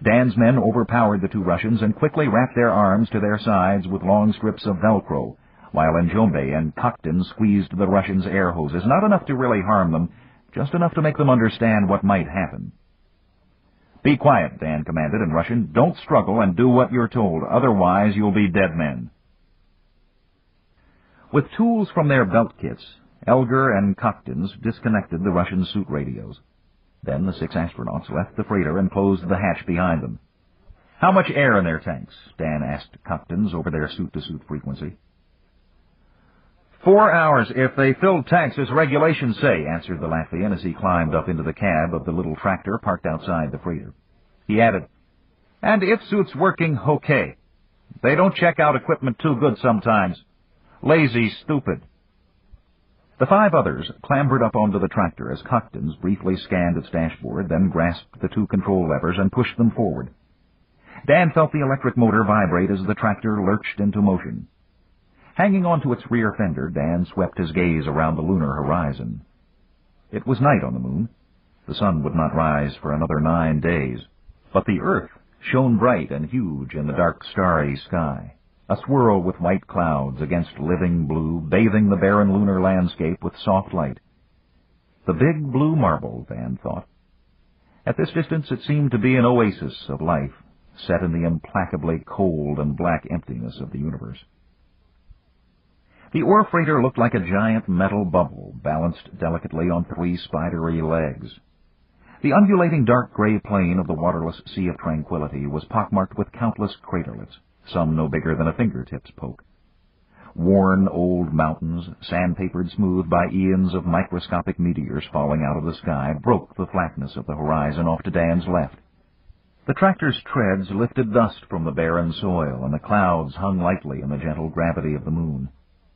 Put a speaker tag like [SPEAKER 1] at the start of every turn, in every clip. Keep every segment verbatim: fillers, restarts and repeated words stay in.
[SPEAKER 1] Dan's men overpowered the two Russians and quickly wrapped their arms to their sides with long strips of Velcro, while Njombe and Cockton squeezed the Russians' air hoses, not enough to really harm them, just enough to make them understand what might happen. "Be quiet," Dan commanded in Russian. "Don't struggle and do what you're told, otherwise you'll be dead men." With tools from their belt kits, Elger and Cockton's disconnected the Russian suit radios. Then the six astronauts left the freighter and closed the hatch behind them. "How much air in their tanks?" Dan asked Cockton's over their suit-to-suit frequency. "Four hours if they filled tanks as regulations say," answered the Latvian as he climbed up into the cab of the little tractor parked outside the freighter. He added, "And if suits working okay. They don't check out equipment too good sometimes. Lazy, stupid." The five others clambered up onto the tractor as Cockton's briefly scanned its dashboard, then grasped the two control levers and pushed them forward. Dan felt the electric motor vibrate as the tractor lurched into motion. Hanging onto its rear fender, Dan swept his gaze around the lunar horizon. It was night on the moon. The sun would not rise for another nine days, but the Earth shone bright and huge in the dark, starry sky, a swirl with white clouds against living blue, bathing the barren lunar landscape with soft light. The big blue marble, Dan thought. At this distance it seemed to be an oasis of life, set in the implacably cold and black emptiness of the universe. The ore freighter looked like a giant metal bubble, balanced delicately on three spidery legs. The undulating dark gray plain of the waterless Sea of Tranquility was pockmarked with countless craterlets, some no bigger than a fingertip's poke. Worn old mountains, sandpapered smooth by eons of microscopic meteors falling out of the sky, broke the flatness of the horizon off to Dan's left. The tractor's treads lifted dust from the barren soil, and the clouds hung lightly in the gentle gravity of the moon.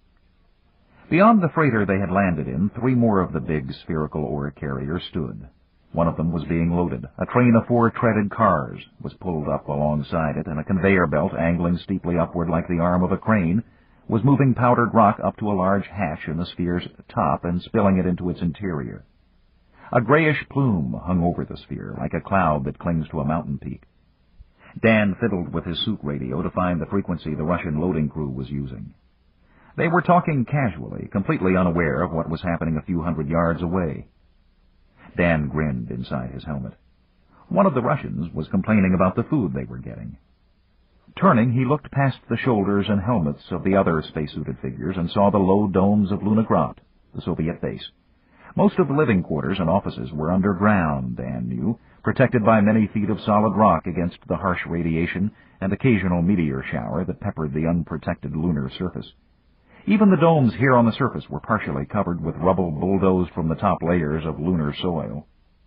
[SPEAKER 1] Beyond the freighter they had landed in, three more of the big spherical ore carriers stood. One of them was being loaded. A train of four treaded cars was pulled up alongside it, and a conveyor belt, angling steeply upward like the arm of a crane, was moving powdered rock up to a large hatch in the sphere's top and spilling it into its interior. A grayish plume hung over the sphere, like a cloud that clings to a mountain peak. Dan fiddled with his suit radio to find the frequency the Russian loading crew was using. They were talking casually, completely unaware of what was happening a few hundred yards away. Dan grinned inside his helmet. One of the Russians was complaining about the food they were getting. Turning, he looked past the shoulders and helmets of the other spacesuited figures and saw the low domes of Lunagrad, the Soviet base. Most of the living quarters and offices were underground, Dan knew, protected by many feet of solid rock against the harsh radiation and occasional meteor shower that peppered the unprotected lunar surface. Even the domes here on the surface were partially covered with rubble bulldozed from the top layers of lunar soil.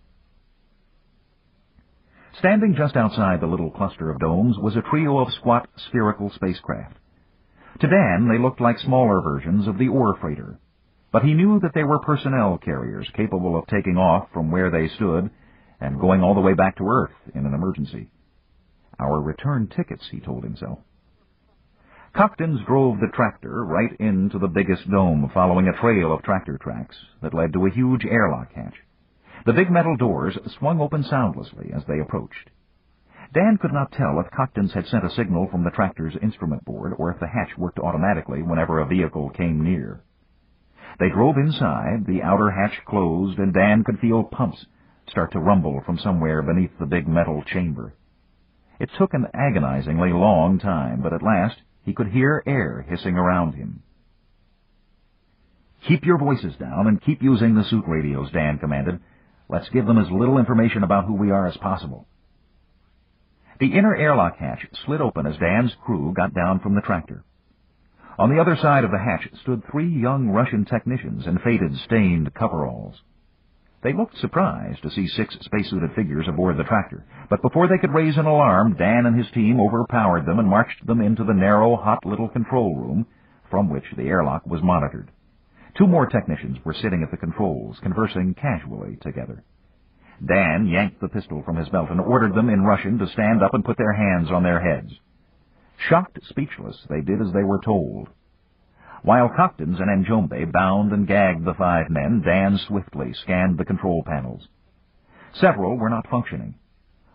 [SPEAKER 1] Standing just outside the little cluster of domes was a trio of squat spherical spacecraft. To Dan, they looked like smaller versions of the ore freighter, but he knew that they were personnel carriers capable of taking off from where they stood and going all the way back to Earth in an emergency. Our return tickets, he told himself. Cockton's drove the tractor right into the biggest dome, following a trail of tractor tracks that led to a huge airlock hatch. The big metal doors swung open soundlessly as they approached. Dan could not tell if Cockton's had sent a signal from the tractor's instrument board or if the hatch worked automatically whenever a vehicle came near. They drove inside, the outer hatch closed, and Dan could feel pumps start to rumble from somewhere beneath the big metal chamber. It took an agonizingly long time, but at last he could hear air hissing around him. "Keep your voices down and keep using the suit radios," Dan commanded. "Let's give them as little information about who we are as possible." The inner airlock hatch slid open as Dan's crew got down from the tractor. On the other side of the hatch stood three young Russian technicians in faded, stained coveralls. They looked surprised to see six spacesuited figures aboard the tractor, but before they could raise an alarm, Dan and his team overpowered them and marched them into the narrow, hot little control room from which the airlock was monitored. Two more technicians were sitting at the controls, conversing casually together. Dan yanked the pistol from his belt and ordered them in Russian to stand up and put their hands on their heads. Shocked, speechless, they did as they were told. While Cockton's and Njombe bound and gagged the five men, Dan swiftly scanned the control panels. Several were not functioning.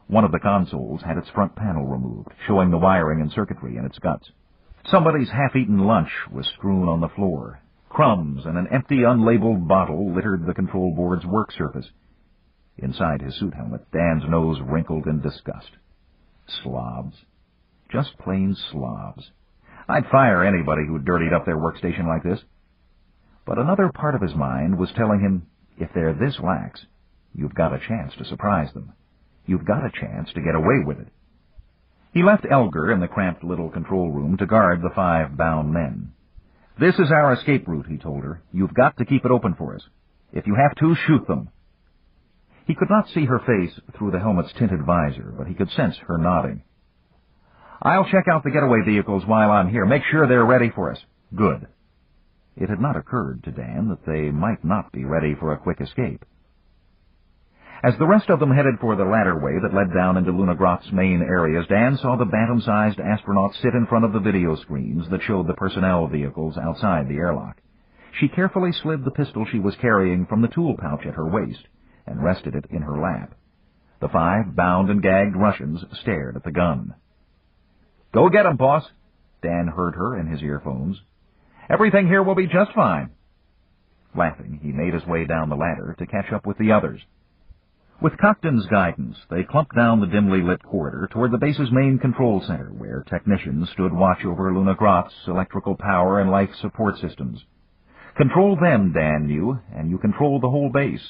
[SPEAKER 1] One of the consoles had its front panel removed, showing the wiring and circuitry in its guts. Somebody's half-eaten lunch was strewn on the floor. Crumbs and an empty, unlabeled bottle littered the control board's work surface. Inside his suit helmet, Dan's nose wrinkled in disgust. Slobs. Just plain slobs. I'd fire anybody who dirtied up their workstation like this. But another part of his mind was telling him, if they're this lax, you've got a chance to surprise them. You've got a chance to get away with it. He left Elgar in the cramped little control room to guard the five bound men. This is our escape route, he told her. You've got to keep it open for us. If you have to, shoot them. He could not see her face through the helmet's tinted visor, but he could sense her nodding. I'll check out the getaway vehicles while I'm here. Make sure they're ready for us. Good. It had not occurred to Dan that they might not be ready for a quick escape. As the rest of them headed for the ladderway that led down into Luna Groth's main areas, Dan saw the bantam-sized astronaut sit in front of the video screens that showed the personnel vehicles outside the airlock. She carefully slid the pistol she was carrying from the tool pouch at her waist and rested it in her lap. The five bound and gagged Russians stared at the gun. Go get 'em, boss, Dan heard her in his earphones. Everything here will be just fine. Laughing, he made his way down the ladder to catch up with the others. With Cockton's guidance, they clumped down the dimly lit corridor toward the base's main control center, where technicians stood watch over Luna Groth's electrical power and life support systems. Control them, Dan knew, and you control the whole base.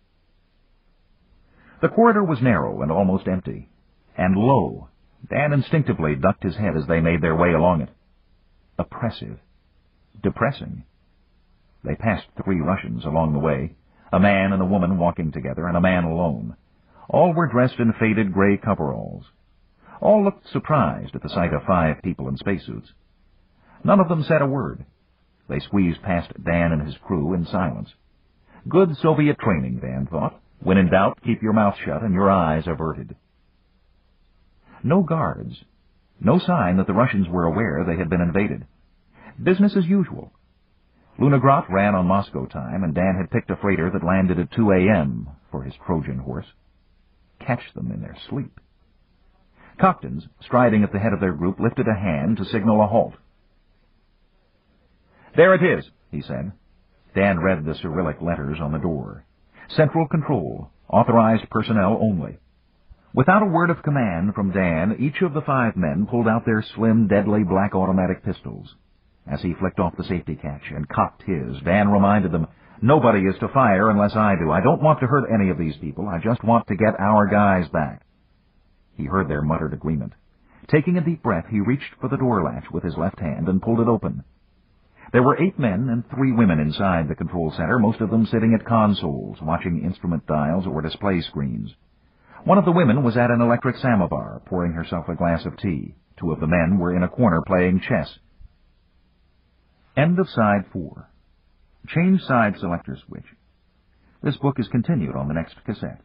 [SPEAKER 1] The corridor was narrow and almost empty, and low. Dan instinctively ducked his head as they made their way along it. Oppressive. Depressing. They passed three Russians along the way, a man and a woman walking together, and a man alone. All were dressed in faded gray coveralls. All looked surprised at the sight of five people in spacesuits. None of them said a word. They squeezed past Dan and his crew in silence. Good Soviet training, Dan thought. When in doubt, keep your mouth shut and your eyes averted. No guards. No sign that the Russians were aware they had been invaded. Business as usual. Luna Groth ran on Moscow time, and Dan had picked a freighter that landed at two a m for his Trojan horse. Catch them in their sleep. Cockton's, striding at the head of their group, lifted a hand to signal a halt. There it is, he said. Dan read the Cyrillic letters on the door. Central Control, authorized personnel only. Without a word of command from Dan, each of the five men pulled out their slim, deadly black automatic pistols. As he flicked off the safety catch and cocked his, Dan reminded them, nobody is to fire unless I do. I don't want to hurt any of these people. I just want to get our guys back. He heard their muttered agreement. Taking a deep breath, he reached for the door latch with his left hand and pulled it open. There were eight men and three women inside the control center, most of them sitting at consoles, watching instrument dials or display screens. One of the women was at an electric samovar, pouring herself a glass of tea. Two of the men were in a corner playing chess. End of side four. Change side selector switch. This book is continued on the next cassette.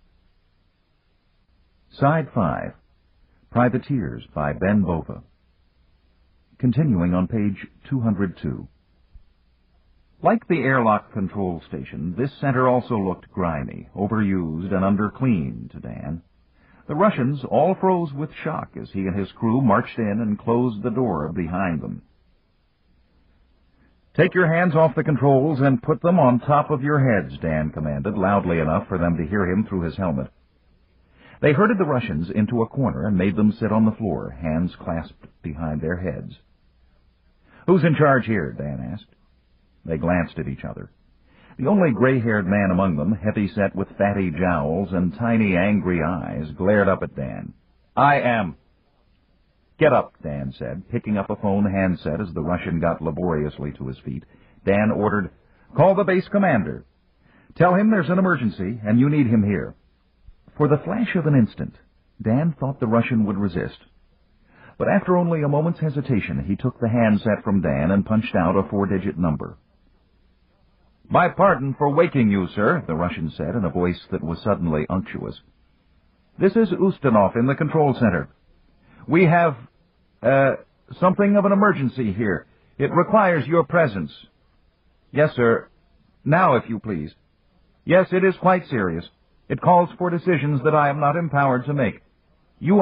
[SPEAKER 1] Side five. Privateers by Ben Bova. Continuing on page two hundred two. Like the airlock control station, this center also looked grimy, overused, and undercleaned to Dan. The Russians all froze with shock as he and his crew marched in and closed the door behind them. Take your hands off the controls and put them on top of your heads, Dan commanded, loudly enough for them to hear him through his helmet. They herded the Russians into a corner and made them sit on the floor, hands clasped behind their heads. Who's in charge here? Dan asked. They glanced at each other. The only gray-haired man among them, heavy-set with fatty jowls and tiny, angry eyes, glared up at Dan. I am. Get up, Dan said, picking up a phone handset as the Russian got laboriously to his feet. Dan ordered, call the base commander. Tell him there's an emergency and you need him here. For the flash of an instant, Dan thought the Russian would resist. But after only a moment's hesitation, he took the handset from Dan and punched out a four-digit number. My pardon for waking you, sir, the Russian said in a voice that was suddenly unctuous. This is Ustinov in the control center. We have, uh, something of an emergency here. It requires your presence. Yes, sir. Now, if you please. Yes, it is quite serious. It calls for decisions that I am not empowered to make.